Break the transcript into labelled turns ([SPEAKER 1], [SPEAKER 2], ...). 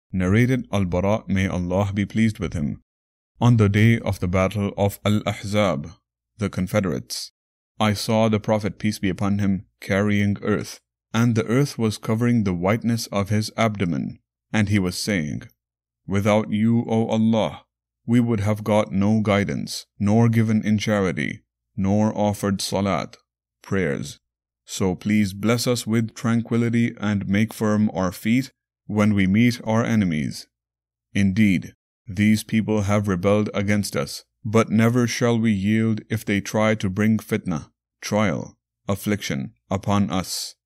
[SPEAKER 1] Narrated Al-Bara, may Allah be pleased with him. On the day of the battle of Al-Ahzab, the Confederates, I saw the Prophet, peace be upon him, carrying earth, and the earth was covering the whiteness of his abdomen, and he was saying, "Without you, O Allah, we would have got no guidance, nor given in charity, nor offered salat, prayers. So please bless us with tranquility and make firm our feet when we meet our enemies. Indeed, these people have rebelled against us, but never shall we yield if they try to bring fitna, trial, affliction upon us."